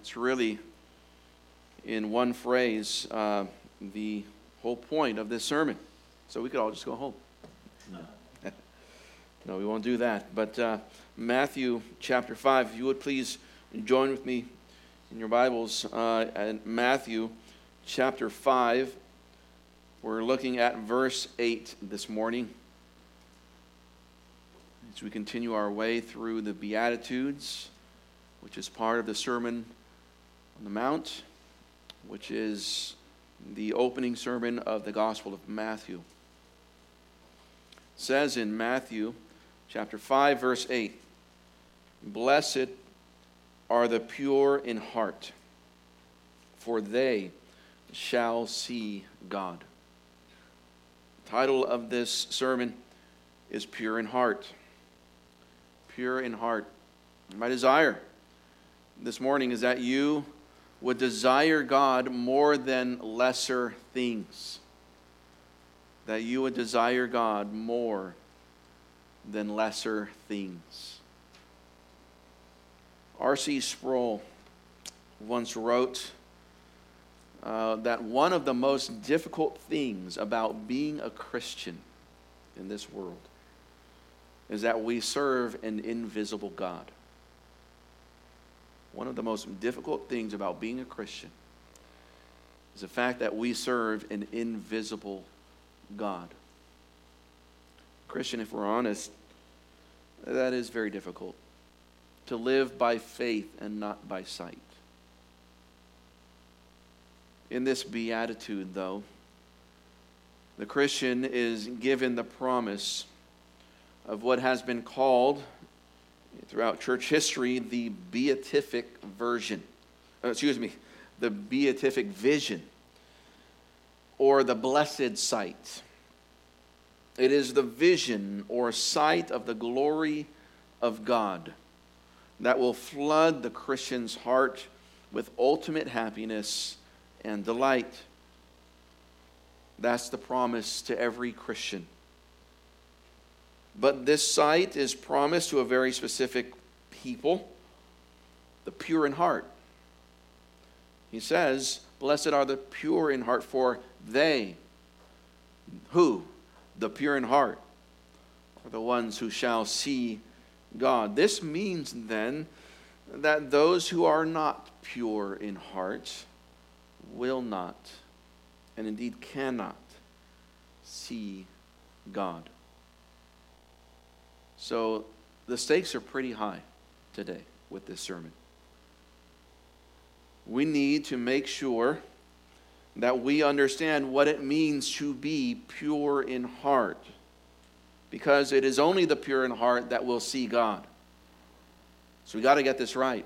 It's really, in one phrase, the whole point of this sermon. So we could all just go home. No, we won't do that. But Matthew chapter 5, if you would please join with me in your Bibles. In Matthew chapter 5, we're looking at verse 8 this morning. As we continue our way through the Beatitudes, which is part of the Sermon on the Mount, which is the opening sermon of the Gospel of Matthew. It says in Matthew chapter 5, verse 8, "Blessed are the pure in heart, for they shall see God." The title of this sermon is Pure in Heart. Pure in heart. My desire this morning is that you would desire God more than lesser things. That you would desire God more than lesser things. R.C. Sproul once wrote that one of the most difficult things about being a Christian in this world is that we serve an invisible God. One of the most difficult things about being a Christian is the fact that we serve an invisible God. Christian, if we're honest, that is very difficult. To live by faith and not by sight. In this beatitude, though, the Christian is given the promise of what has been called throughout church history the beatific version. The beatific vision, or the blessed sight. It is the vision or sight of the glory of God that will flood the Christian's heart with ultimate happiness and delight. That's the promise to every Christian. But this sight is promised to a very specific people, the pure in heart. He says, "Blessed are the pure in heart, for they," who? The pure in heart, are the ones who shall see God. This means then that those who are not pure in heart will not, and indeed cannot, see God. So the stakes are pretty high today with this sermon. We need to make sure that we understand what it means to be pure in heart, because it is only the pure in heart that will see God. So we got to get this right.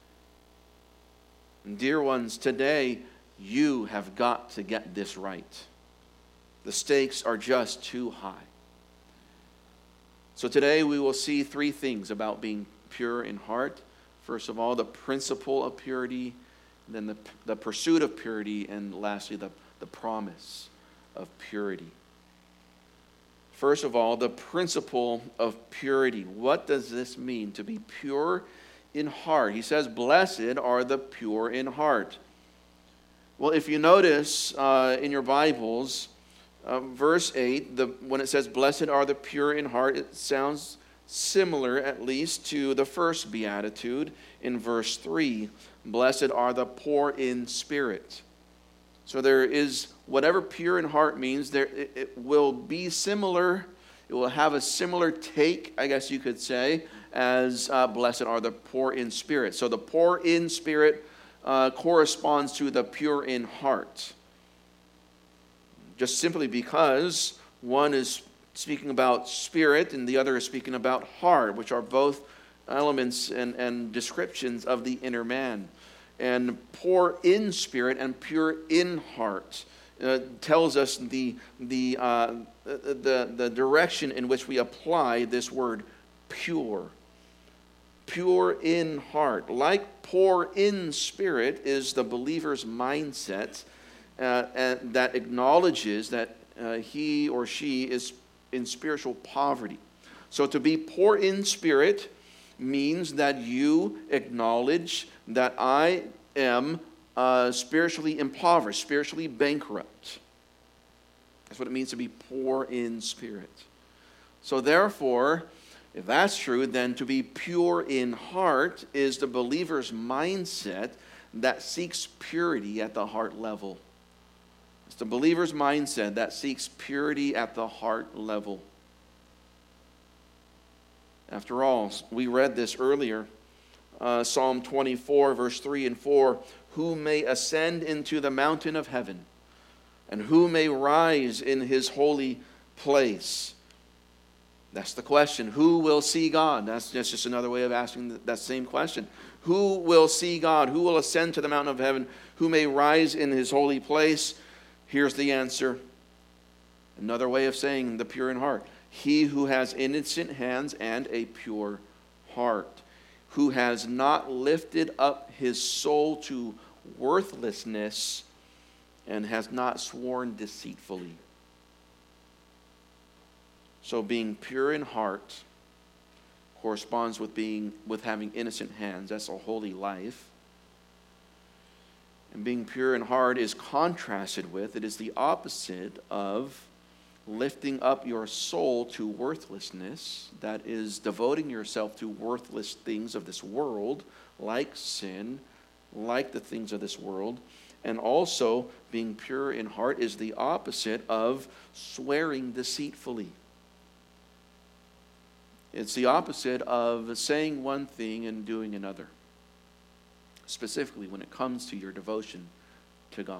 And dear ones, today you have got to get this right. The stakes are just too high. So today we will see three things about being pure in heart. First of all, the principle of purity, then the pursuit of purity, and lastly, the promise of purity. First of all, the principle of purity. What does this mean to be pure in heart? He says, "Blessed are the pure in heart." Well, if you notice in your Bibles, verse 8, when it says, "Blessed are the pure in heart," it sounds similar at least to the first beatitude in verse 3. "Blessed are the poor in spirit." So there is, whatever pure in heart means, it will be similar. It will have a similar take, I guess you could say, as blessed are the poor in spirit. So the poor in spirit corresponds to the pure in heart. Just simply because one is speaking about spirit and the other is speaking about heart, which are both elements and descriptions of the inner man. And poor in spirit and pure in heart tells us the direction in which we apply this word pure. Pure in heart. Like poor in spirit is the believer's mindset that acknowledges that he or she is in spiritual poverty. So to be poor in spirit means that you acknowledge that I am spiritually impoverished, spiritually bankrupt. That's what it means to be poor in spirit. So therefore, if that's true, then to be pure in heart is the believer's mindset that seeks purity at the heart level. It's the believer's mindset that seeks purity at the heart level. After all, we read this earlier, Psalm 24, verse 3 and 4, who may ascend into the mountain of heaven, and who may rise in his holy place? That's the question. Who will see God? That's just another way of asking that same question. Who will see God? Who will ascend to the mountain of heaven? Who may rise in his holy place? Here's the answer. Another way of saying the pure in heart. He who has innocent hands and a pure heart, who has not lifted up his soul to worthlessness and has not sworn deceitfully. So being pure in heart corresponds with having innocent hands. That's a holy life. And being pure in heart is contrasted with, it is the opposite of lifting up your soul to worthlessness. That is devoting yourself to worthless things of this world, like sin, like the things of this world. And also, being pure in heart is the opposite of swearing deceitfully. It's the opposite of saying one thing and doing another, specifically when it comes to your devotion to God.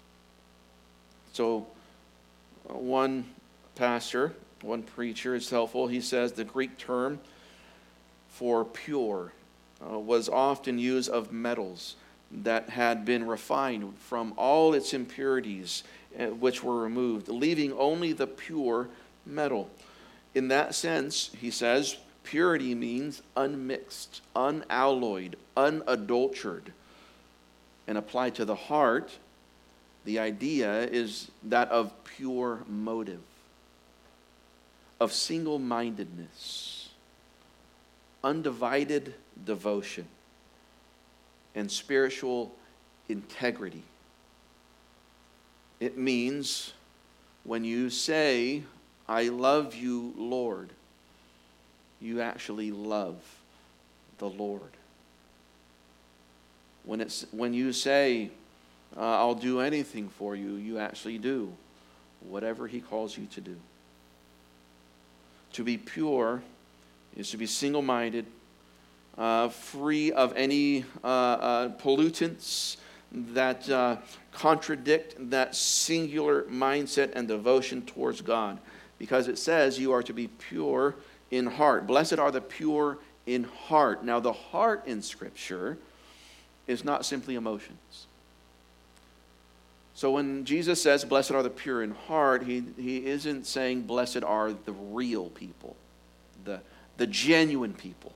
So, one pastor, one preacher is helpful. He says the Greek term for pure was often used of metals that had been refined from all its impurities, which were removed, leaving only the pure metal. In that sense, he says, purity means unmixed, unalloyed, unadulterated. And applied to the heart, the idea is that of pure motive, of single-mindedness, undivided devotion, and spiritual integrity. It means when you say, I love you, Lord, you actually love the Lord. When you say, I'll do anything for you, you actually do whatever he calls you to do. To be pure is to be single-minded, free of any pollutants that contradict that singular mindset and devotion towards God. Because it says you are to be pure in heart. Blessed are the pure in heart. Now, the heart in Scripture is not simply emotions. So when Jesus says, blessed are the pure in heart, he isn't saying blessed are the real people, the genuine people.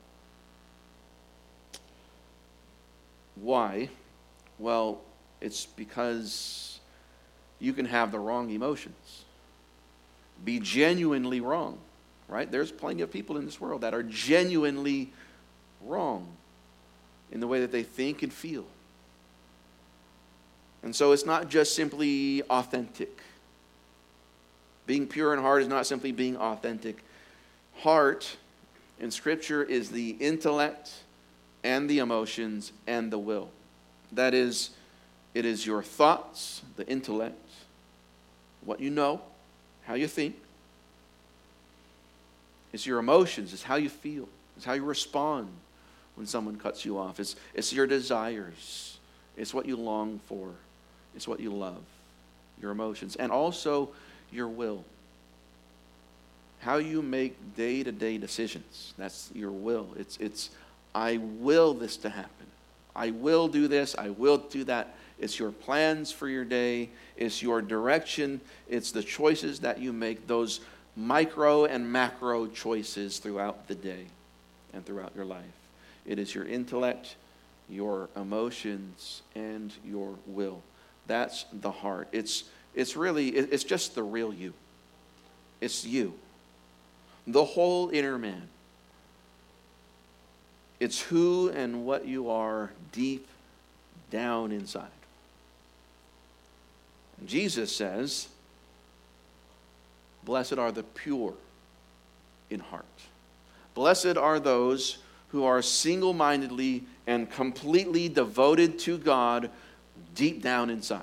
Why? Well, it's because you can have the wrong emotions. Be genuinely wrong, right? There's plenty of people in this world that are genuinely wrong in the way that they think and feel. And so it's not just simply authentic. Being pure in heart is not simply being authentic. Heart in Scripture is the intellect and the emotions and the will. That is, it is your thoughts, the intellect, what you know, how you think. It's your emotions, it's how you feel, it's how you respond when someone cuts you off. It's your desires, it's what you long for, it's what you love, your emotions, and also your will. How you make day-to-day decisions, that's your will. It's I will this to happen. I will do this, I will do that. It's your plans for your day. It's your direction. It's the choices that you make, those micro and macro choices throughout the day and throughout your life. It is your intellect, your emotions, and your will. That's the heart. It's just the real you. It's you. The whole inner man. It's who and what you are deep down inside. And Jesus says, blessed are the pure in heart. Blessed are those who are single-mindedly and completely devoted to God deep down inside.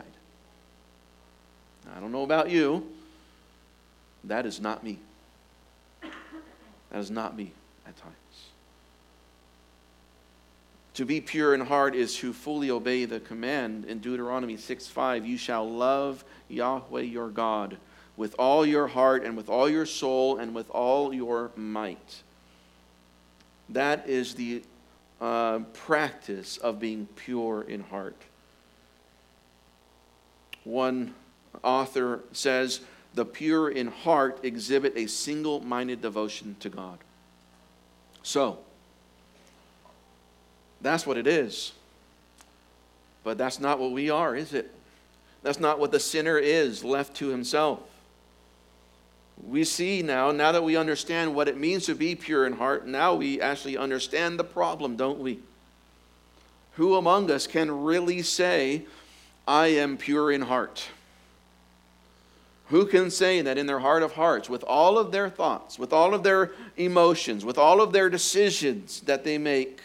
I don't know about you. That is not me. That is not me at times. To be pure in heart is to fully obey the command in Deuteronomy 6:5. You shall love Yahweh your God with all your heart and with all your soul and with all your might. That is the practice of being pure in heart. One author says, the pure in heart exhibit a single-minded devotion to God. So, that's what it is. But that's not what we are, is it? That's not what the sinner is, left to himself. We see now that we understand what it means to be pure in heart, now we actually understand the problem, don't we? Who among us can really say, I am pure in heart? Who can say that in their heart of hearts, with all of their thoughts, with all of their emotions, with all of their decisions that they make,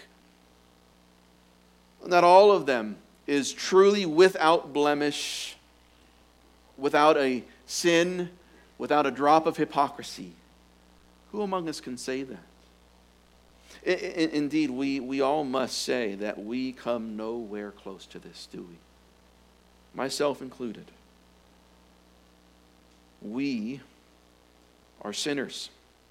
that all of them is truly without blemish, without a sin, without a drop of hypocrisy? Who among us can say that? Indeed, we all must say that we come nowhere close to this, do we? Myself included. We are sinners.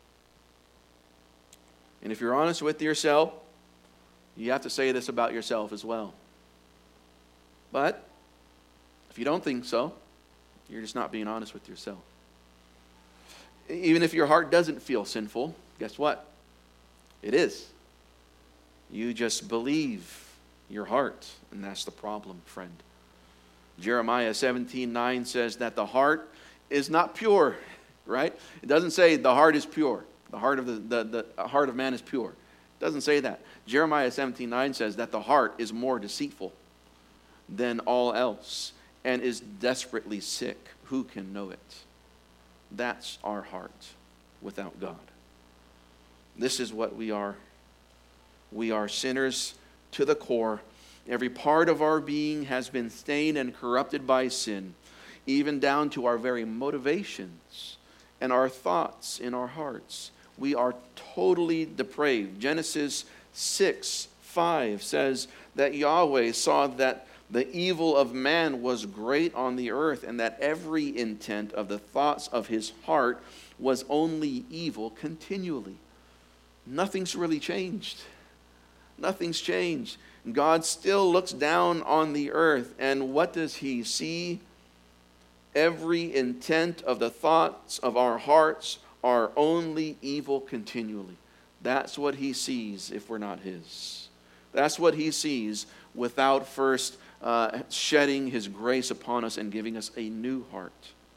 And if you're honest with yourself, you have to say this about yourself as well. But if you don't think so, you're just not being honest with yourself. Even if your heart doesn't feel sinful, guess what? It is. You just believe your heart, and that's the problem, friend. Jeremiah 17:9 says that the heart is not pure, right? It doesn't say the heart is pure. The heart of the heart of man is pure. It doesn't say that. Jeremiah 17:9 says that the heart is more deceitful than all else and is desperately sick. Who can know it? That's our heart without God. This is what we are. We are sinners to the core. Every part of our being has been stained and corrupted by sin, even down to our very motivations and our thoughts in our hearts. We are totally depraved. Genesis 6:5 says that Yahweh saw that the evil of man was great on the earth, and that every intent of the thoughts of his heart was only evil continually. Nothing's really changed. Nothing's changed. God still looks down on the earth, and what does he see? Every intent of the thoughts of our hearts are only evil continually. That's what he sees if we're not his. That's what he sees without first shedding his grace upon us and giving us a new heart.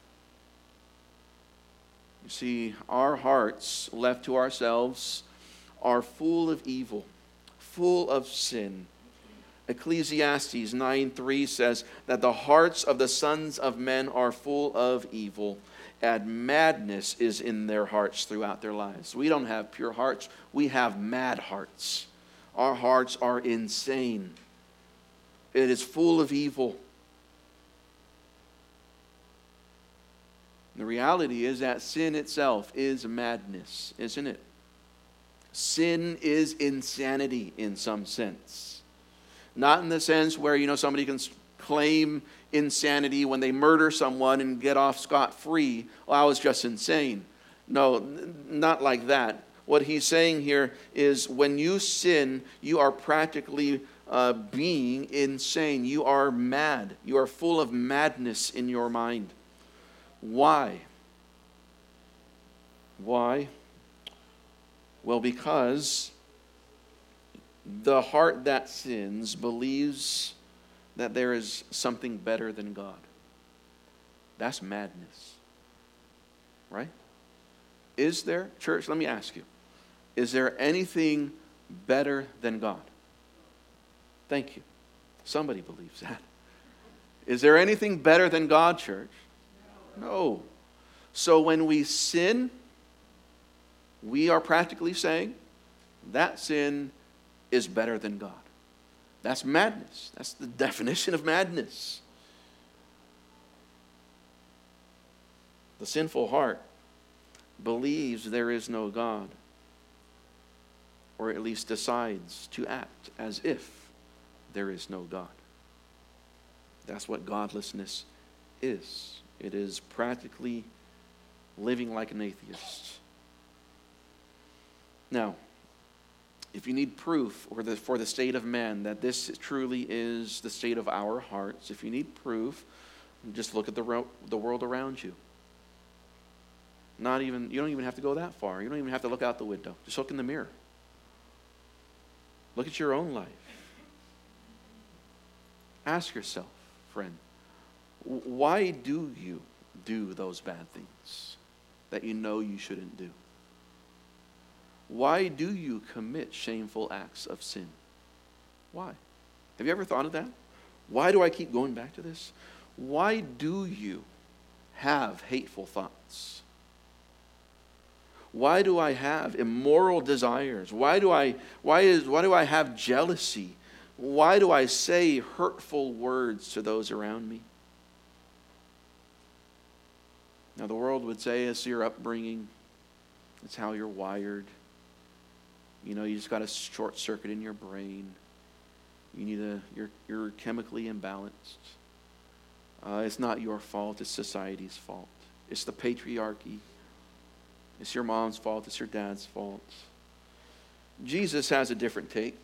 You see, our hearts left to ourselves are full of evil, full of sin. Ecclesiastes 9:3 says that the hearts of the sons of men are full of evil, and madness is in their hearts throughout their lives. We don't have pure hearts. We have mad hearts. Our hearts are insane. It is full of evil. The reality is that sin itself is madness, isn't it? Sin is insanity in some sense. Not in the sense where, somebody can claim insanity when they murder someone and get off scot-free. Well, I was just insane. No, not like that. What he's saying here is when you sin, you are practically being insane. You are mad. You are full of madness in your mind. Why? Why? Well, because the heart that sins believes that there is something better than God. That's madness. Right? Is there, church, let me ask you, is there anything better than God? Thank you. Somebody believes that. Is there anything better than God, church? No. So when we sin, we are practically saying that sin is better than God. That's madness. That's the definition of madness. The sinful heart believes there is no God, or at least decides to act as if there is no God. That's what godlessness is. It is practically living like an atheist. Now, if you need proof for the state of man that this truly is the state of our hearts, if you need proof, just look at the world around you. You don't even have to go that far. You don't even have to look out the window. Just look in the mirror. Look at your own life. Ask yourself, friend, why do you do those bad things that you know you shouldn't do? Why do you commit shameful acts of sin? Why? Have you ever thought of that? Why do I keep going back to this? Why do you have hateful thoughts? Why do I have immoral desires? Why do I have jealousy? Why do I say hurtful words to those around me? Now the world would say it's your upbringing. It's how you're wired. You just got a short circuit in your brain. You're chemically imbalanced. It's not your fault, it's society's fault. It's the patriarchy. It's your mom's fault, it's your dad's fault. Jesus has a different take.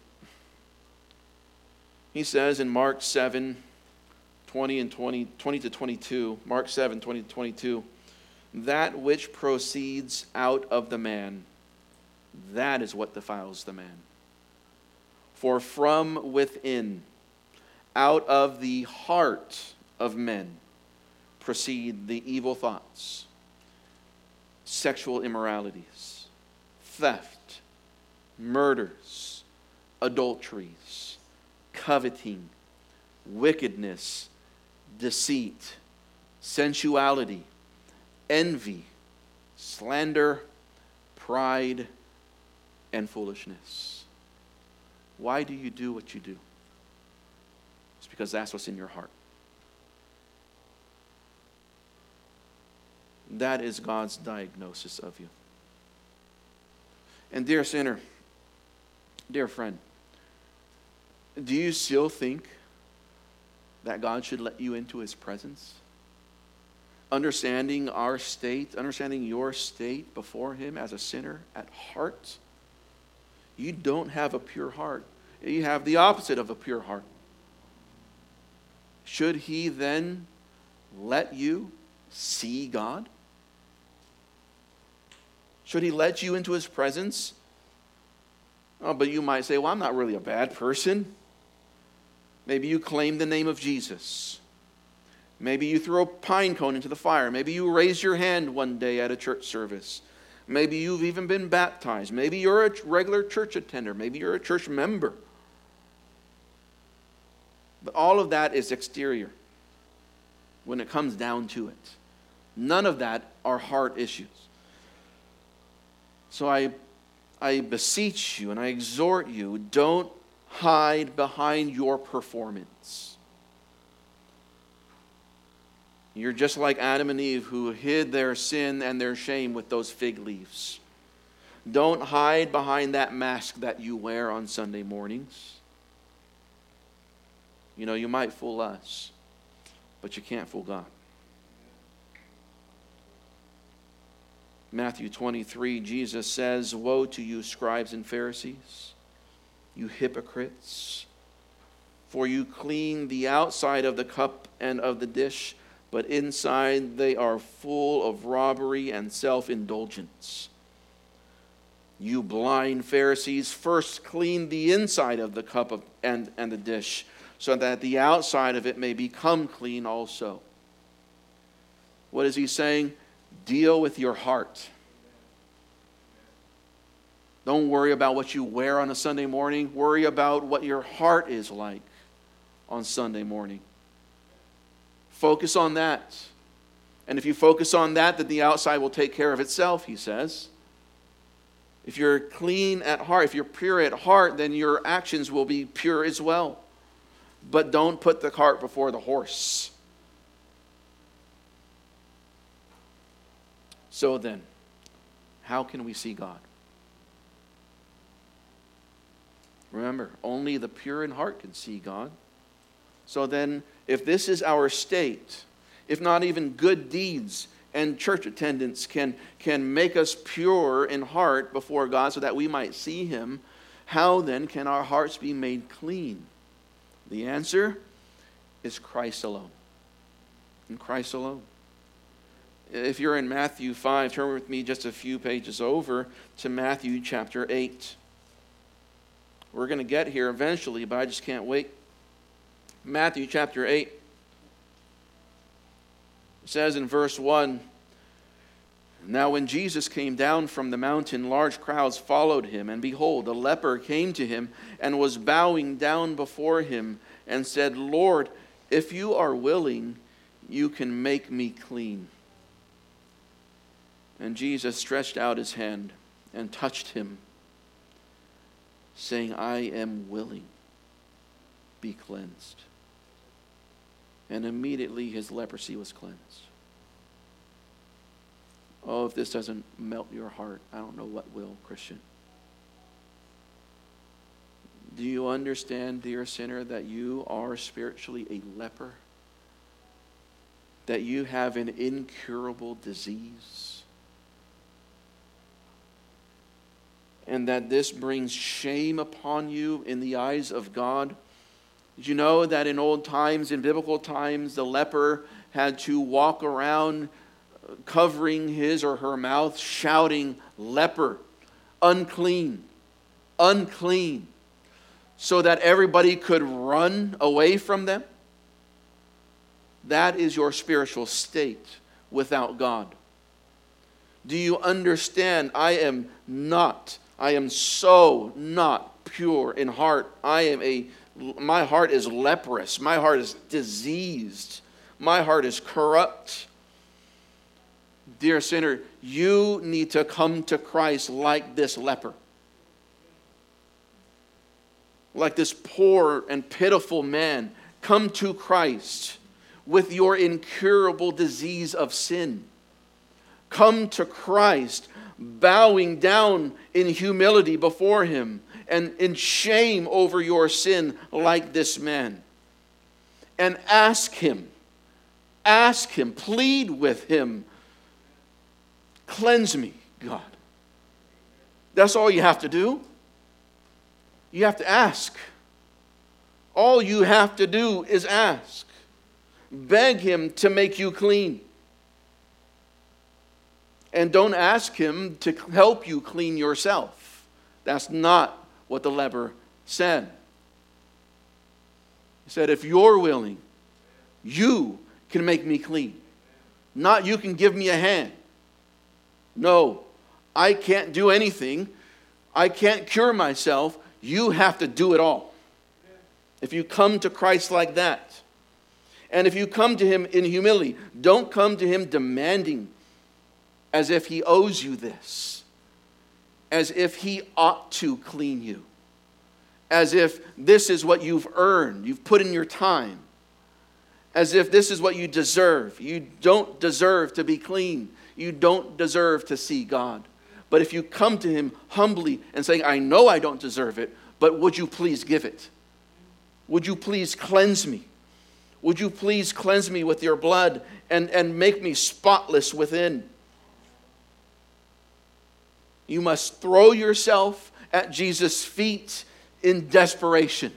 He says in Mark 7, 20 to 22, Mark 7, 20 to 22, that which proceeds out of the man, that is what defiles the man. For from within, out of the heart of men, proceed the evil thoughts, sexual immoralities, theft, murders, adulteries, coveting, wickedness, deceit, sensuality, envy, slander, pride, and foolishness. Why do you do what you do? It's because that's what's in your heart. That is God's diagnosis of you. And dear sinner, dear friend, do you still think that God should let you into His presence? Understanding our state, understanding your state before Him as a sinner at heart, you don't have a pure heart. You have the opposite of a pure heart. Should He then let you see God? Should He let you into His presence? Oh, but you might say, well, I'm not really a bad person. Maybe you claim the name of Jesus. Maybe you throw a pine cone into the fire. Maybe you raise your hand one day at a church service. Maybe you've even been baptized. Maybe you're a regular church attender. Maybe you're a church member. But all of that is exterior when it comes down to it. None of that are heart issues. So I beseech you and I exhort you, don't hide behind your performance. You're just like Adam and Eve who hid their sin and their shame with those fig leaves. Don't hide behind that mask that you wear on Sunday mornings. You might fool us, but you can't fool God. Matthew 23, Jesus says, woe to you, scribes and Pharisees, you hypocrites, for you clean the outside of the cup and of the dish, but inside they are full of robbery and self-indulgence. You blind Pharisees, first clean the inside of the cup and the dish, so that the outside of it may become clean also. What is he saying? Deal with your heart. Don't worry about what you wear on a Sunday morning. Worry about what your heart is like on Sunday morning. Focus on that. And if you focus on that, then the outside will take care of itself, he says. If you're clean at heart, if you're pure at heart, then your actions will be pure as well. But don't put the cart before the horse. So then, how can we see God? Remember, only the pure in heart can see God. So then, if this is our state, if not even good deeds and church attendance can make us pure in heart before God so that we might see Him, how then can our hearts be made clean? The answer is Christ alone. In Christ alone. If you're in Matthew 5, turn with me just a few pages over to Matthew chapter 8. We're going to get here eventually, but I just can't wait. Matthew chapter 8. It says in verse 1, "Now when Jesus came down from the mountain, large crowds followed him, and behold, a leper came to him and was bowing down before him and said, 'Lord, if you are willing, you can make me clean.' And Jesus stretched out his hand and touched him, saying, 'I am willing, be cleansed.' And immediately his leprosy was cleansed." Oh, if this doesn't melt your heart, I don't know what will, Christian. Do you understand, dear sinner, that you are spiritually a leper? That you have an incurable disease? And that this brings shame upon you in the eyes of God? Did you know that in old times, in biblical times, the leper had to walk around covering his or her mouth, shouting, "Leper, unclean, unclean," so that everybody could run away from them? That is your spiritual state without God. Do you understand? I am so not pure in heart. My heart is leprous. My heart is diseased. My heart is corrupt. Dear sinner, you need to come to Christ like this leper. Like this poor and pitiful man. Come to Christ with your incurable disease of sin. Come to Christ bowing down in humility before Him and in shame over your sin like this man. And ask Him, plead with Him, "Cleanse me, God." That's all you have to do. You have to ask. All you have to do is ask. Beg Him to make you clean. And don't ask Him to help you clean yourself. That's not what the leper said. He said, "If you're willing, you can make me clean. Not you can give me a hand. No, I can't do anything. I can't cure myself. You have to do it all." If you come to Christ like that, and if you come to Him in humility, don't come to Him demanding as if He owes you this, as if He ought to clean you, as if this is what you've earned, you've put in your time, as if this is what you deserve. You don't deserve to be clean. You don't deserve to see God. But if you come to Him humbly and saying, "I know I don't deserve it, but would you please give it? Would you please cleanse me? Would you please cleanse me with your blood and make me spotless within?" You must throw yourself at Jesus' feet in desperation.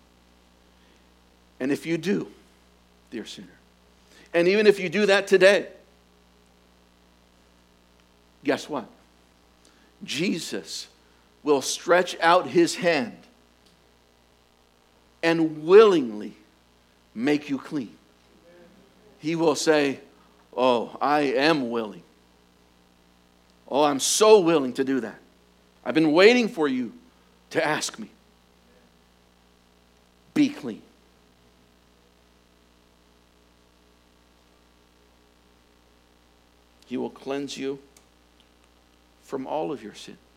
And if you do, dear sinner, and even if you do that today, guess what? Jesus will stretch out His hand and willingly make you clean. He will say, "Oh, I am willing. Oh, I'm so willing to do that. I've been waiting for you to ask me. Be clean." He will cleanse you from all of your sins.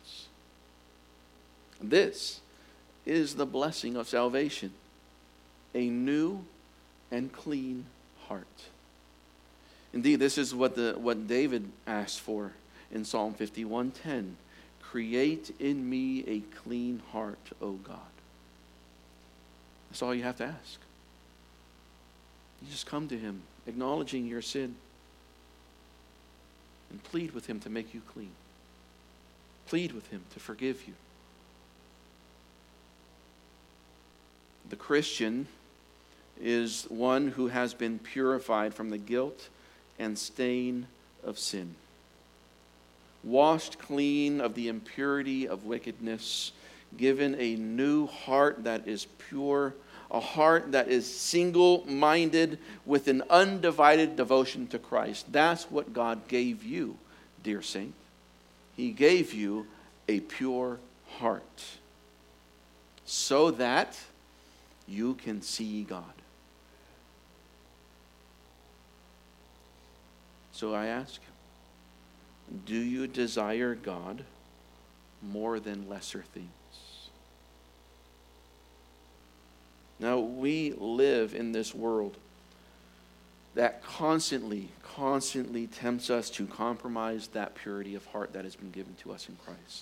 This is the blessing of salvation, a new and clean heart. Indeed, this is what David asked for in Psalm 51:10. Create in me a clean heart, O God. That's all you have to ask. You just come to him, acknowledging your sin, and plead with him to make you clean. Plead with him to forgive you. The Christian is one who has been purified from the guilt and stain of sin, washed clean of the impurity of wickedness, given a new heart that is pure, a heart that is single-minded with an undivided devotion to Christ. That's what God gave you, dear saint. He gave you a pure heart so that you can see God. So I ask, do you desire God more than lesser things? Now, we live in this world that constantly tempts us to compromise that purity of heart that has been given to us in Christ.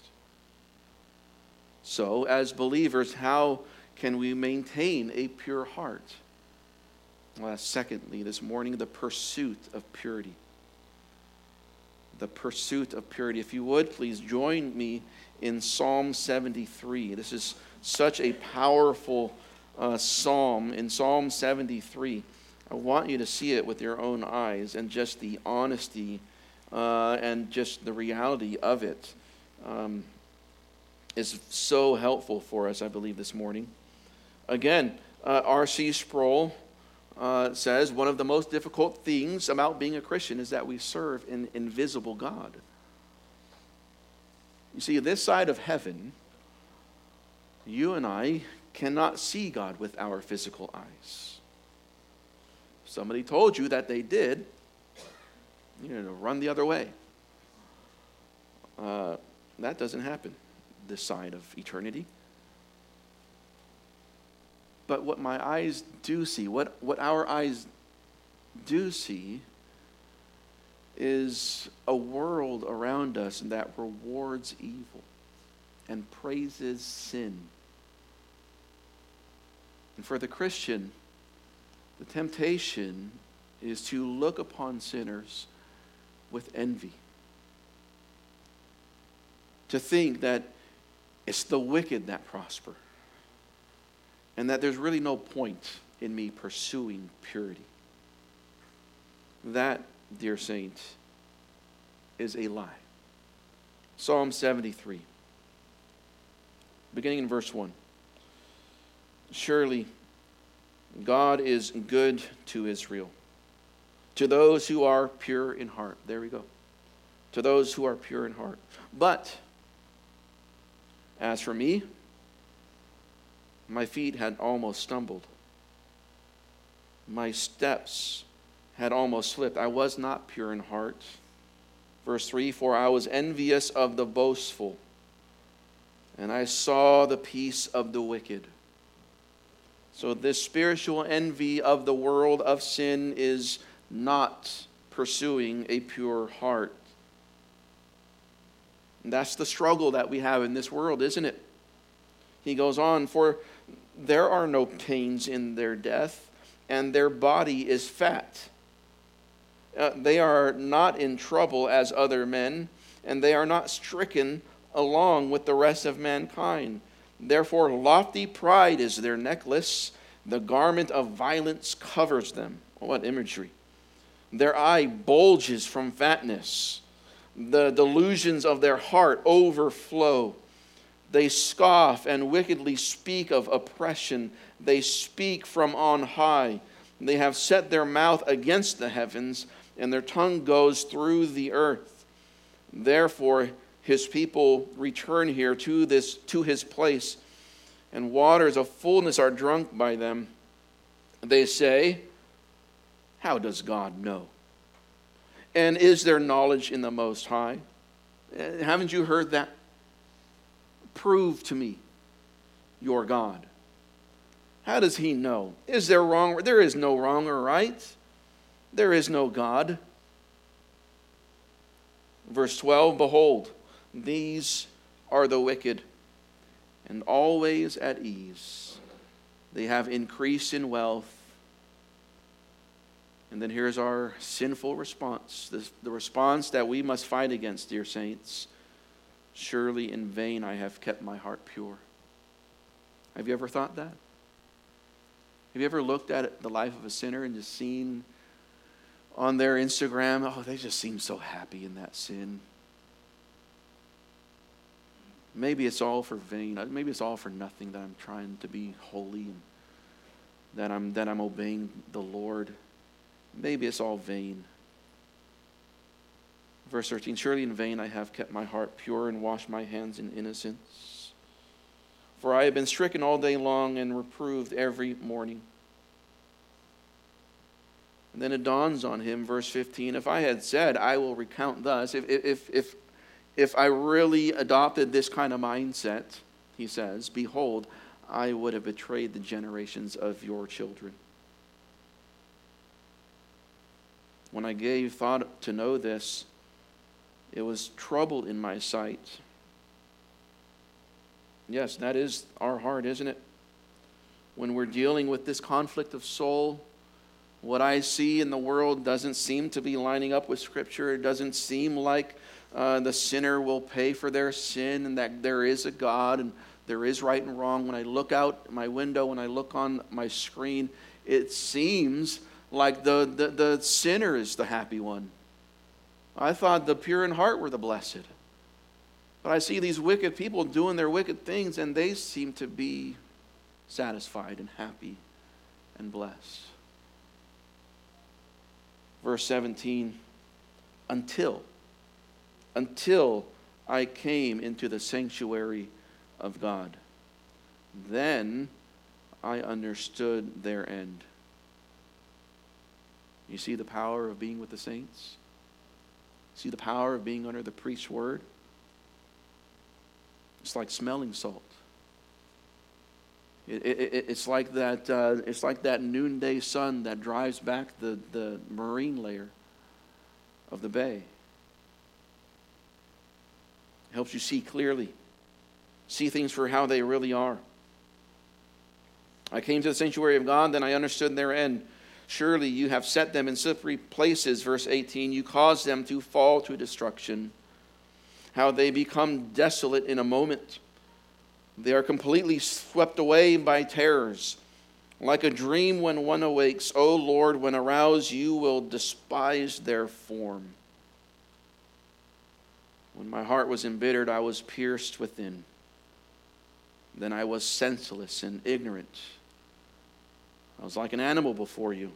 So, as believers, how can we maintain a pure heart? Well, secondly, this morning, the pursuit of purity. The pursuit of purity. If you would, please join me in Psalm 73. This is such a powerful psalm. In Psalm 73, I want you to see it with your own eyes and just the honesty and just the reality of it is so helpful for us, I believe, this morning. Again, R.C. Sproul says one of the most difficult things about being a Christian is that we serve an invisible God. You see, this side of heaven, you and I cannot see God with our physical eyes. If somebody told you that they did, you know, run the other way. That doesn't happen this side of eternity. But what my eyes do see, what our eyes do see, is a world around us that rewards evil and praises sin. And for the Christian, the temptation is to look upon sinners with envy. To think that it's the wicked that prosper. And that there's really no point in me pursuing purity. That, dear saint, is a lie. Psalm 73, beginning in verse 1. Surely God is good to Israel, to those who are pure in heart. There we go. To those who are pure in heart. But as for me, my feet had almost stumbled. My steps had almost slipped. I was not pure in heart. Verse 3, for I was envious of the boastful, and I saw the peace of the wicked. So this spiritual envy of the world of sin is not pursuing a pure heart. And that's the struggle that we have in this world, isn't it? He goes on, for there are no pains in their death, and their body is fat. They are not in trouble as other men, and they are not stricken along with the rest of mankind. Therefore, lofty pride is their necklace. The garment of violence covers them. What imagery. Their eye bulges from fatness. The delusions of their heart overflow. They scoff and wickedly speak of oppression. They speak from on high. They have set their mouth against the heavens, and their tongue goes through the earth. Therefore, his people return here to his place, and waters of fullness are drunk by them. They say, how does God know? And is there knowledge in the Most High? Haven't you heard that? Prove to me your God. How does he know? Is there wrong? There is no wrong or right. There is no God. Verse 12, behold, these are the wicked, and always at ease. They have increased in wealth. And then here's our sinful response, the response that we must fight against, dear saints. Surely in vain I have kept my heart pure. Have you ever thought that? Have you ever looked at the life of a sinner and just seen on their Instagram, oh, they just seem so happy in that sin? Maybe it's all for vain. Maybe it's all for nothing that I'm trying to be holy and that I'm obeying the Lord. Maybe it's all vain. Verse 13, surely in vain I have kept my heart pure and washed my hands in innocence. For I have been stricken all day long and reproved every morning. And then it dawns on him, verse 15, if I had said, I will recount thus, if I really adopted this kind of mindset, he says, behold, I would have betrayed the generations of your children. When I gave thought to know this, it was troubled in my sight. Yes, that is our heart, isn't it? When we're dealing with this conflict of soul, what I see in the world doesn't seem to be lining up with Scripture. It doesn't seem like the sinner will pay for their sin and that there is a God and there is right and wrong. When I look out my window, when I look on my screen, it seems like the sinner is the happy one. I thought the pure in heart were the blessed. But I see these wicked people doing their wicked things, and they seem to be satisfied and happy and blessed. Verse 17, until I came into the sanctuary of God, then I understood their end. You see the power of being with the saints? See the power of being under the priest's word? It's like smelling salt. It's like that. It's like that noonday sun that drives back the marine layer of the bay. It helps you see clearly, see things for how they really are. I came to the sanctuary of God, then I understood their end. Surely you have set them in slippery places, verse 18. You caused them to fall to destruction. How they become desolate in a moment. They are completely swept away by terrors. Like a dream when one awakes, O Lord, when aroused, you will despise their form. When my heart was embittered, I was pierced within. Then I was senseless and ignorant. I was like an animal before you.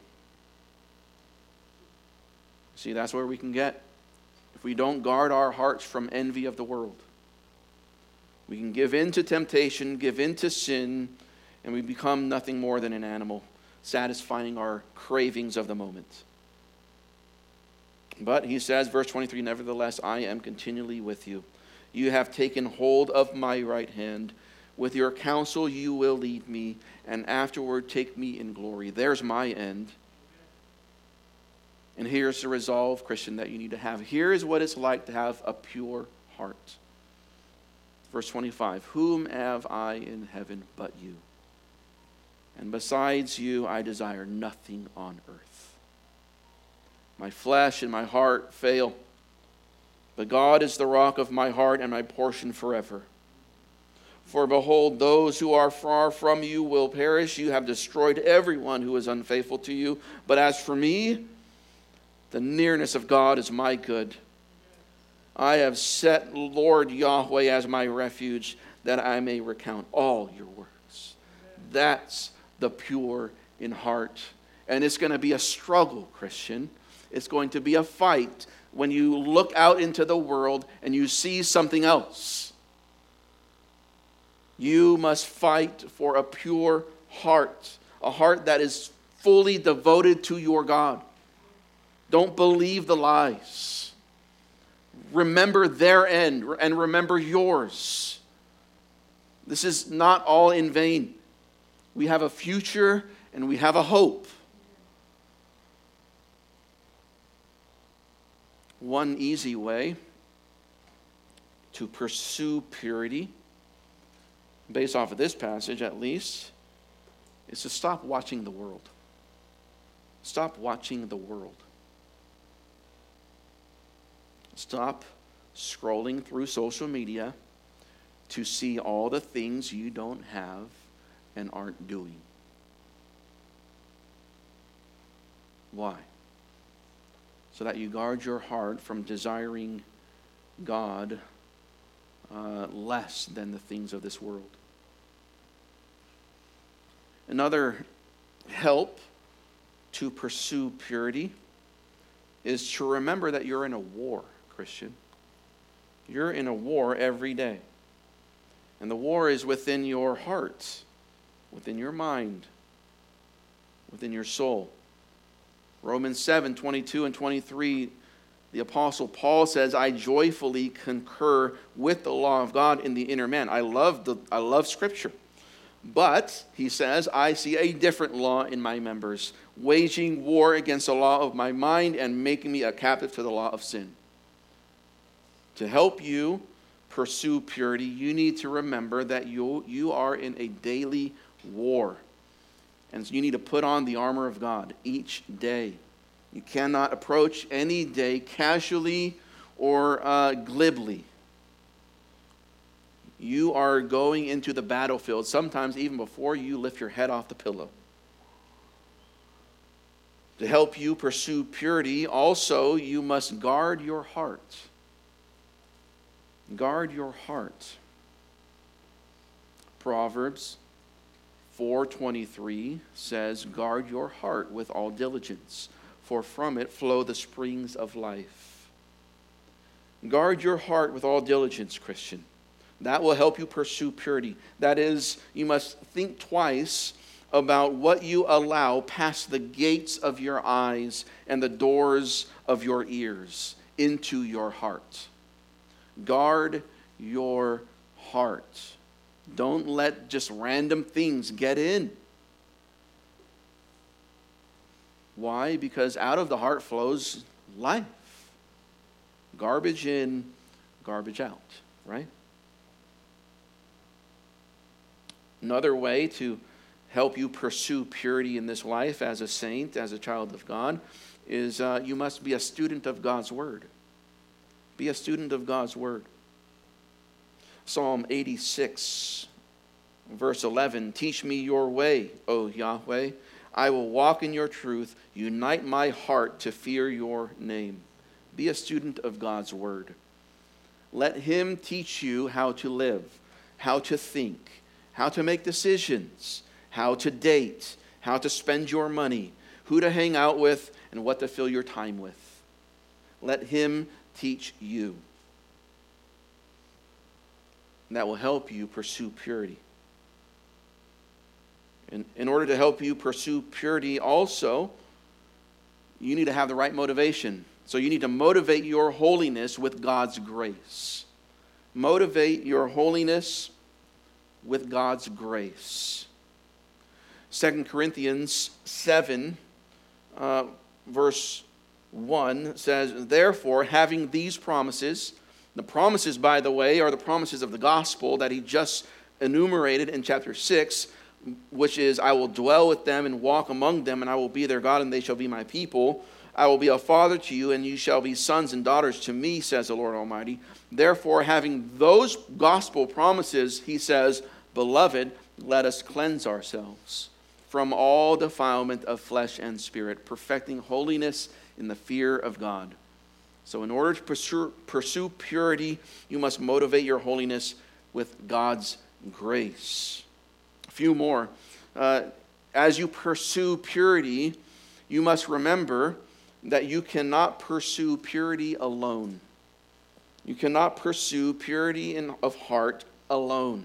See, that's where we can get if we don't guard our hearts from envy of the world. We can give in to temptation, give in to sin, and we become nothing more than an animal, satisfying our cravings of the moment. But he says, verse 23, nevertheless, I am continually with you. You have taken hold of my right hand. With your counsel you will lead me, and afterward take me in glory. There's my end. And here's the resolve, Christian, that you need to have. Here is what it's like to have a pure heart. Verse 25, whom have I in heaven but you? And besides you, I desire nothing on earth. My flesh and my heart fail, but God is the rock of my heart and my portion forever. For behold, those who are far from you will perish. You have destroyed everyone who is unfaithful to you. But as for me, the nearness of God is my good. I have set Lord Yahweh as my refuge, that I may recount all your works. That's the pure in heart. And it's going to be a struggle, Christian. It's going to be a fight when you look out into the world and you see something else. You must fight for a pure heart, a heart that is fully devoted to your God. Don't believe the lies. Remember their end and remember yours. This is not all in vain. We have a future and we have a hope. One easy way to pursue purity, based off of this passage at least, is to stop watching the world. Stop watching the world. Stop scrolling through social media to see all the things you don't have and aren't doing. Why? So that you guard your heart from desiring God less than the things of this world. Another help to pursue purity is to remember that you're in a war, Christian. You're in a war every day. And the war is within your heart, within your mind, within your soul. Romans 7:22 and 23, the Apostle Paul says, I joyfully concur with the law of God in the inner man. I love Scripture. But, he says, I see a different law in my members, waging war against the law of my mind and making me a captive to the law of sin. To help you pursue purity, you need to remember that you are in a daily war. And so you need to put on the armor of God each day. You cannot approach any day casually or glibly. You are going into the battlefield, sometimes even before you lift your head off the pillow. To help you pursue purity, also, you must guard your heart. Guard your heart. Proverbs 4:23 says, guard your heart with all diligence, for from it flow the springs of life. Guard your heart with all diligence, Christian. That will help you pursue purity. That is, you must think twice about what you allow past the gates of your eyes and the doors of your ears into your heart. Guard your heart. Don't let just random things get in. Why? Because out of the heart flows life. Garbage in, garbage out, right? Another way to help you pursue purity in this life as a saint, as a child of God, is you must be a student of God's Word. Be a student of God's Word. Psalm 86, verse 11, teach me your way, O Yahweh. I will walk in your truth. Unite my heart to fear your name. Be a student of God's Word. Let Him teach you how to live, how to think, how to make decisions, how to date, how to spend your money, who to hang out with, and what to fill your time with. Let Him teach you. And that will help you pursue purity. And in order to help you pursue purity also, you need to have the right motivation. So you need to motivate your holiness with God's grace. Motivate your holiness with God's grace. 2 Corinthians 7, verse 1 says, therefore, having these promises, the promises, by the way, are the promises of the gospel that he just enumerated in chapter 6, which is, I will dwell with them and walk among them, and I will be their God, and they shall be my people. I will be a father to you, and you shall be sons and daughters to me, says the Lord Almighty. Therefore, having those gospel promises, he says, beloved, let us cleanse ourselves from all defilement of flesh and spirit, perfecting holiness in the fear of God. So in order to pursue purity, you must motivate your holiness with God's grace. A few more. As you pursue purity, you must remember that you cannot pursue purity alone. You cannot pursue purity of heart alone.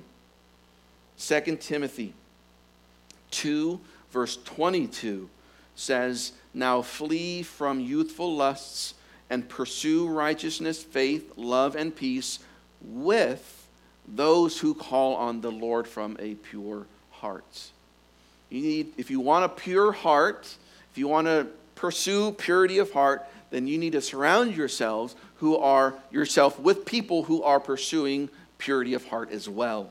2 Timothy 2, verse 22 says Now flee from youthful lusts and pursue righteousness, faith, love, and peace with those who call on the Lord from a pure heart. If you want a pure heart, if you want to pursue purity of heart, then you need to surround yourself with people who are pursuing purity of heart as well.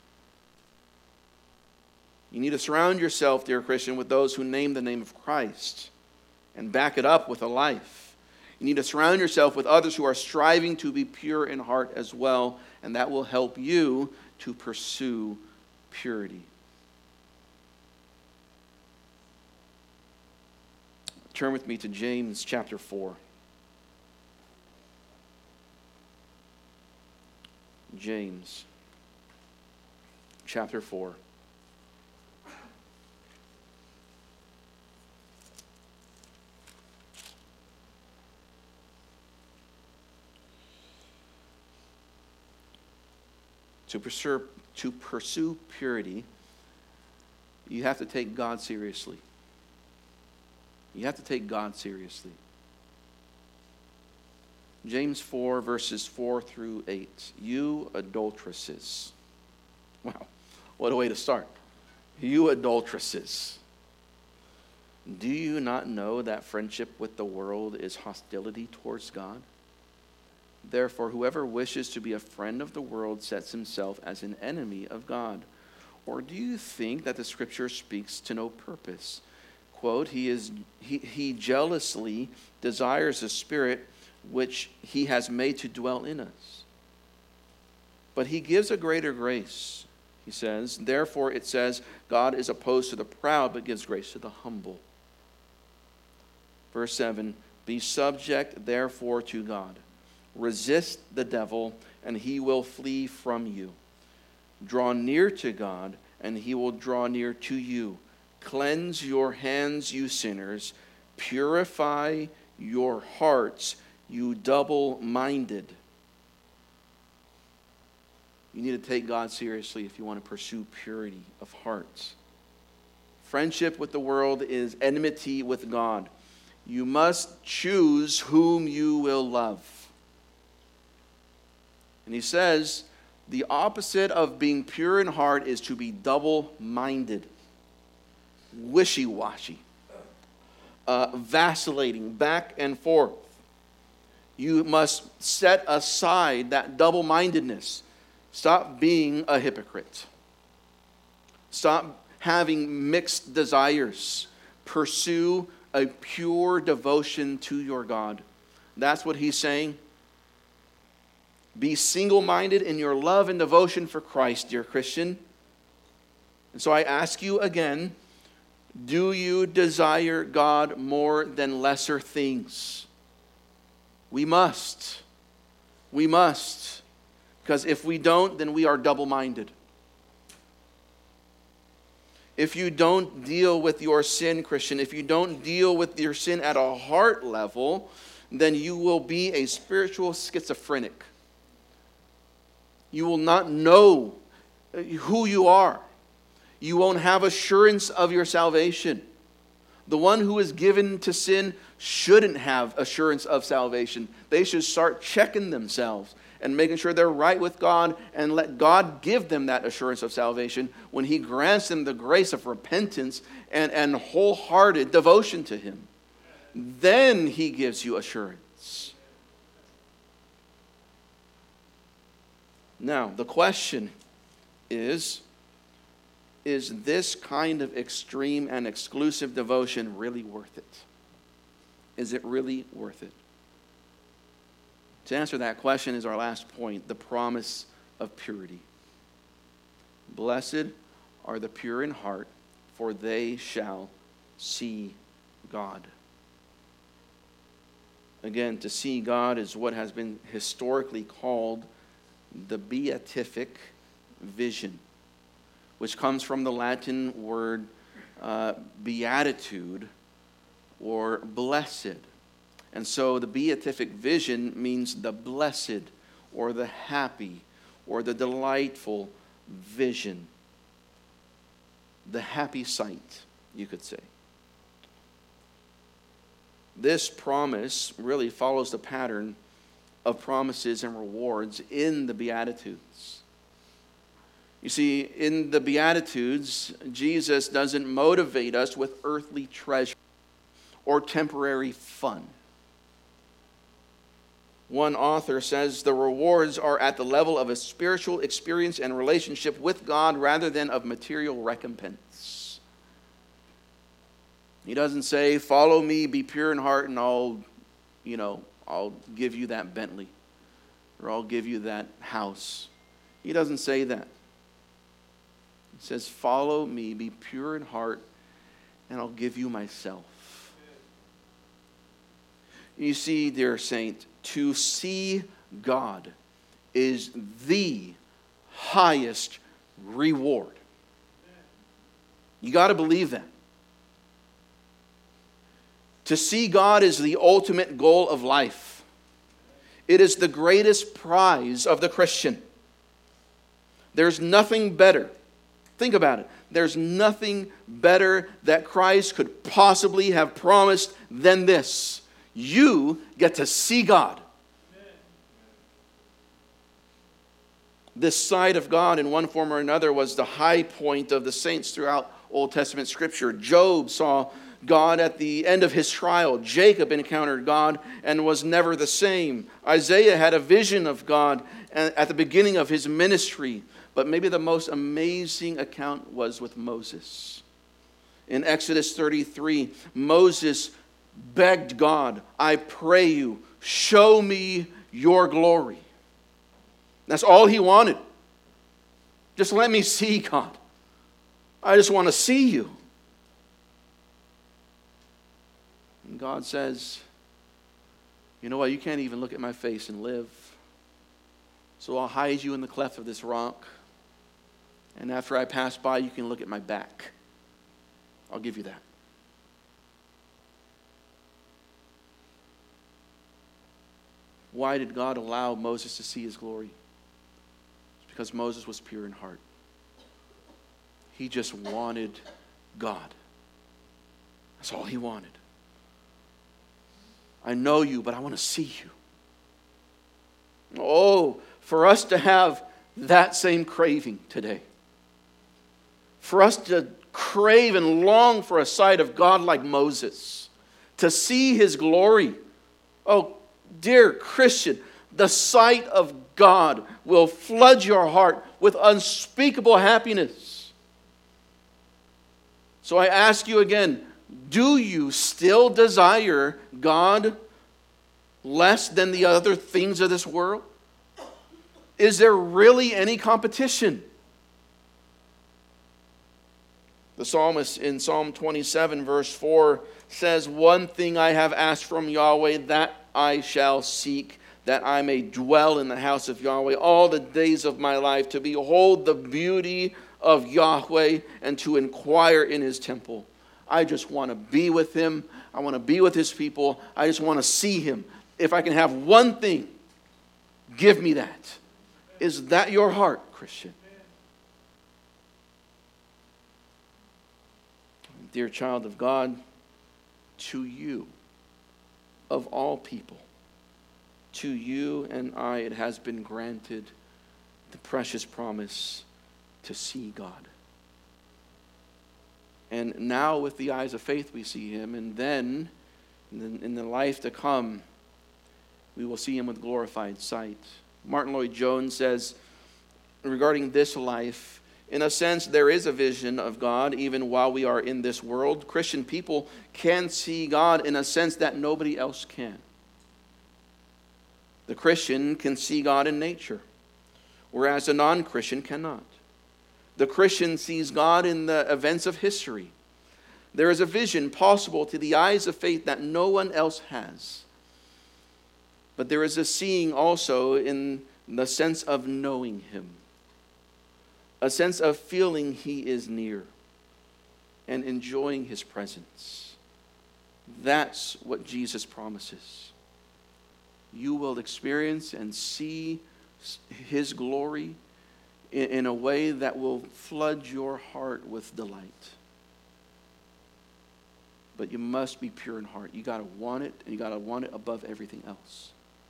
You need to surround yourself, dear Christian, with those who name the name of Christ and back it up with a life. You need to surround yourself with others who are striving to be pure in heart as well, and that will help you to pursue purity. Turn with me to James chapter 4. James chapter 4. To pursue purity, you have to take God seriously. You have to take God seriously. James 4, verses 4 through 8. You adulteresses. Wow, what a way to start. You adulteresses. Do you not know that friendship with the world is hostility towards God? Therefore, whoever wishes to be a friend of the world sets himself as an enemy of God. Or do you think that the Scripture speaks to no purpose? Quote, he jealously desires the Spirit which he has made to dwell in us. But he gives a greater grace, he says. Therefore, it says, God is opposed to the proud, but gives grace to the humble. Verse 7, be subject, therefore, to God. Resist the devil, and he will flee from you. Draw near to God, and he will draw near to you. Cleanse your hands, you sinners. Purify your hearts, you double-minded. You need to take God seriously if you want to pursue purity of hearts. Friendship with the world is enmity with God. You must choose whom you will love. And he says, the opposite of being pure in heart is to be double-minded, wishy-washy, vacillating back and forth. You must set aside that double-mindedness. Stop being a hypocrite. Stop having mixed desires. Pursue a pure devotion to your God. That's what he's saying. Be single-minded in your love and devotion for Christ, dear Christian. And so I ask you again, do you desire God more than lesser things? We must. We must. Because if we don't, then we are double-minded. If you don't deal with your sin, Christian, if you don't deal with your sin at a heart level, then you will be a spiritual schizophrenic. You will not know who you are. You won't have assurance of your salvation. The one who is given to sin shouldn't have assurance of salvation. They should start checking themselves and making sure they're right with God and let God give them that assurance of salvation when he grants them the grace of repentance and wholehearted devotion to him. Then he gives you assurance. Now, the question is this kind of extreme and exclusive devotion really worth it? Is it really worth it? To answer that question is our last point, the promise of purity. Blessed are the pure in heart, for they shall see God. Again, to see God is what has been historically called the beatific vision, which comes from the Latin word beatitude or blessed. And so the beatific vision means the blessed or the happy or the delightful vision. The happy sight, you could say. This promise really follows the pattern of promises and rewards in the Beatitudes. You see, in the Beatitudes, Jesus doesn't motivate us with earthly treasure or temporary fun. One author says the rewards are at the level of a spiritual experience and relationship with God rather than of material recompense. He doesn't say, follow me, be pure in heart, and I'll give you that Bentley, or I'll give you that house. He doesn't say that. He says, follow me, be pure in heart, and I'll give you myself. You see, dear saint, to see God is the highest reward. You got to believe that. To see God is the ultimate goal of life. It is the greatest prize of the Christian. There's nothing better. Think about it. There's nothing better that Christ could possibly have promised than this. You get to see God. This sight of God in one form or another was the high point of the saints throughout Old Testament Scripture. Job saw God at the end of his trial. Jacob encountered God and was never the same. Isaiah had a vision of God at the beginning of his ministry. But maybe the most amazing account was with Moses. In Exodus 33, Moses begged God, I pray you, show me your glory. That's all he wanted. Just let me see God. I just want to see you. And God says, you know what, you can't even look at my face and live. So I'll hide you in the cleft of this rock. And after I pass by, you can look at my back. I'll give you that. Why did God allow Moses to see his glory? It's because Moses was pure in heart. He just wanted God. That's all he wanted. I know you, but I want to see you. Oh, for us to have that same craving today. For us to crave and long for a sight of God like Moses. To see his glory. Oh, dear Christian, the sight of God will flood your heart with unspeakable happiness. So I ask you again, do you still desire God less than the other things of this world? Is there really any competition? The psalmist in Psalm 27 verse 4 says, one thing I have asked from Yahweh, that I shall seek, that I may dwell in the house of Yahweh all the days of my life, to behold the beauty of Yahweh and to inquire in his temple. I just want to be with him. I want to be with his people. I just want to see him. If I can have one thing, give me that. Is that your heart, Christian? Dear child of God, to you, of all people, to you and I, it has been granted the precious promise to see God. And now with the eyes of faith we see him, and then in the life to come, we will see him with glorified sight. Martin Lloyd-Jones says, regarding this life, in a sense, there is a vision of God even while we are in this world. Christian people can see God in a sense that nobody else can. The Christian can see God in nature, whereas a non-Christian cannot. The Christian sees God in the events of history. There is a vision possible to the eyes of faith that no one else has. But there is a seeing also in the sense of knowing him. A sense of feeling he is near and enjoying his presence. That's what Jesus promises. You will experience and see his glory in a way that will flood your heart with delight. But you must be pure in heart. You got to want it, and you got to want it above everything else.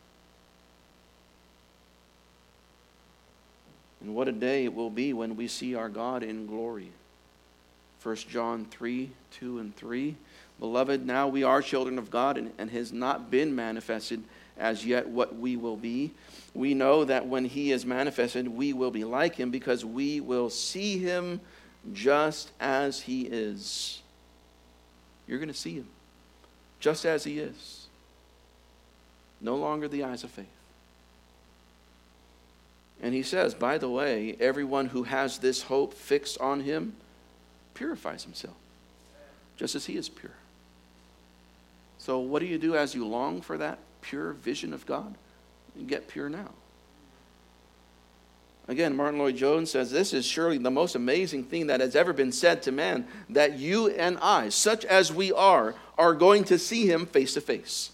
And what a day it will be when we see our God in glory. 1 John 3, 2 and 3. Beloved, now we are children of God, and has not been manifested as yet what we will be. We know that when he is manifested, we will be like him, because we will see him just as he is. You're going to see him just as he is. No longer the eyes of faith. And he says, by the way, everyone who has this hope fixed on him purifies himself, just as he is pure. So what do you do as you long for that pure vision of God? You get pure now. Again, Martin Lloyd-Jones says, this is surely the most amazing thing that has ever been said to man, that you and I, such as we are going to see him face to face.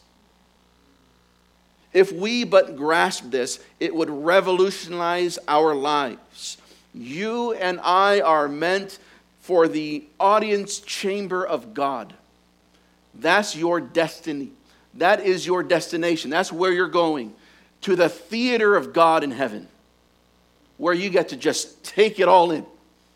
If we but grasp this, it would revolutionize our lives. You and I are meant for the audience chamber of God. That's your destiny. That is your destination. That's where you're going. To the theater of God in heaven, where you get to just take it all in.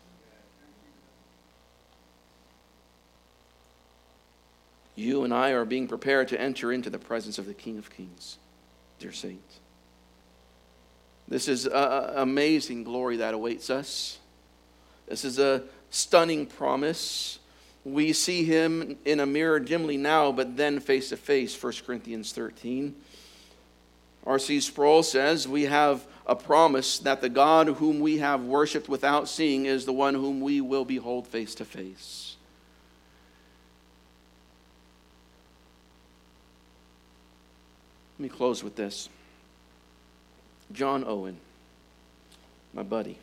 You and I are being prepared to enter into the presence of the King of Kings, dear saints. This is amazing glory that awaits us. This is a stunning promise. We see him in a mirror dimly now, but then face to face, 1 Corinthians 13. R.C. Sproul says, we have a promise that the God whom we have worshipped without seeing is the one whom we will behold face to face. Let me close with this. John Owen, my buddy,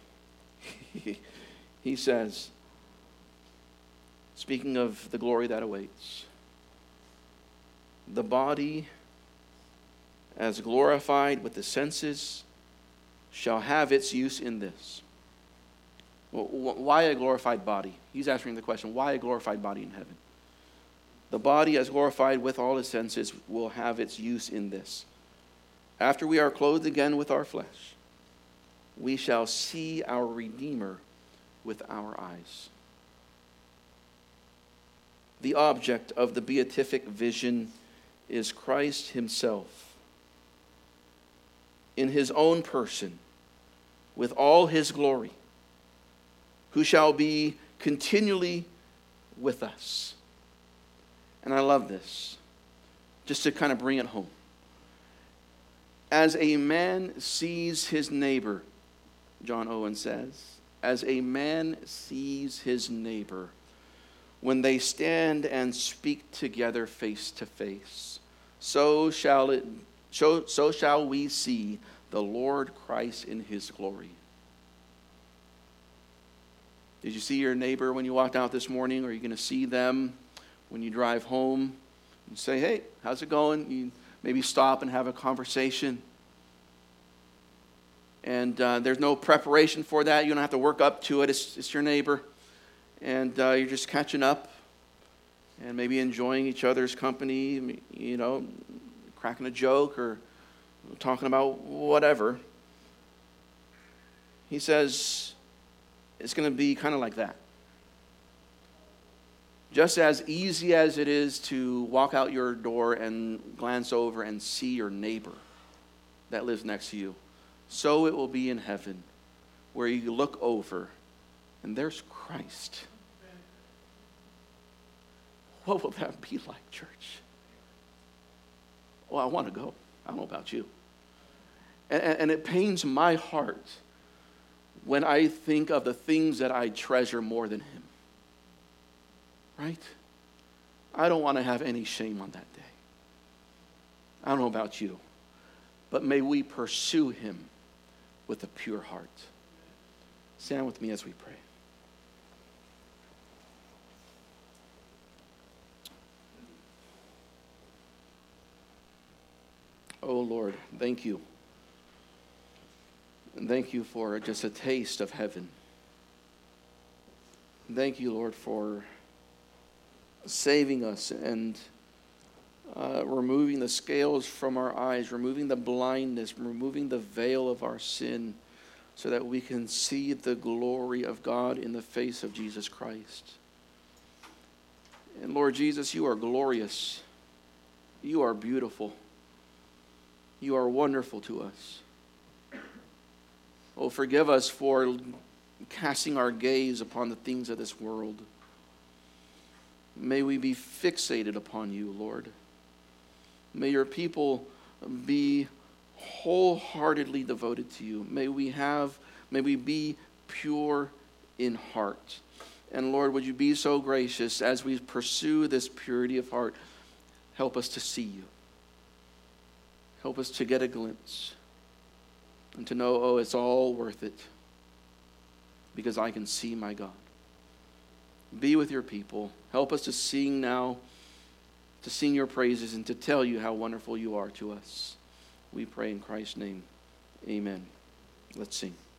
he says, speaking of the glory that awaits, the body as glorified with the senses shall have its use in this. Why a glorified body? He's answering the question, why a glorified body in heaven? The body as glorified with all its senses will have its use in this. After we are clothed again with our flesh, we shall see our Redeemer with our eyes. The object of the beatific vision is Christ himself, in his own person, with all his glory, who shall be continually with us. And I love this, just to kind of bring it home. As a man sees his neighbor, John Owen says, as a man sees his neighbor, when they stand and speak together face to face, so shall we see the Lord Christ in his glory. Did you see your neighbor when you walked out this morning? Or are you going to see them when you drive home? And say, hey, how's it going? You maybe stop and have a conversation. And there's no preparation for that. You don't have to work up to it. It's your neighbor. And you're just catching up and maybe enjoying each other's company, you know, cracking a joke or talking about whatever. He says it's going to be kind of like that. Just as easy as it is to walk out your door and glance over and see your neighbor that lives next to you, so it will be in heaven, where you look over and there's Christ. What will that be like, church? Well, I want to go. I don't know about you. And it pains my heart when I think of the things that I treasure more than him. Right? I don't want to have any shame on that day. I don't know about you. But may we pursue him with a pure heart. Stand with me as we pray. Oh Lord, thank you. And thank you for just a taste of heaven. Thank you, Lord, for saving us and removing the scales from our eyes, removing the blindness, removing the veil of our sin, so that we can see the glory of God in the face of Jesus Christ. And Lord Jesus, you are glorious. You are beautiful. You are wonderful to us. Oh, forgive us for casting our gaze upon the things of this world. May we be fixated upon you, Lord. May your people be wholeheartedly devoted to you. May we be pure in heart. And Lord, would you be so gracious as we pursue this purity of heart, help us to see you. Help us to get a glimpse and to know, oh, it's all worth it because I can see my God. Be with your people. Help us to sing now, to sing your praises and to tell you how wonderful you are to us. We pray in Christ's name. Amen. Let's sing.